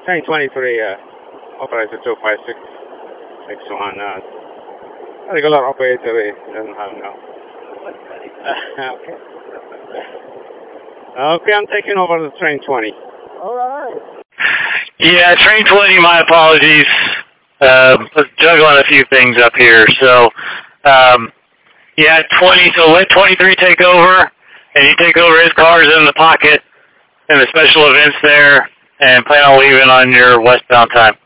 Train 23, operator 256, 61, regular operator, doesn't have no. Okay. Okay, I'm taking over the train 20. Alright. Yeah, train 20, my apologies. Was juggling a few things up here. So, yeah, 20, so let 23 take over, and you take over his cars in the pocket and the special events there, and plan on leaving on your westbound time.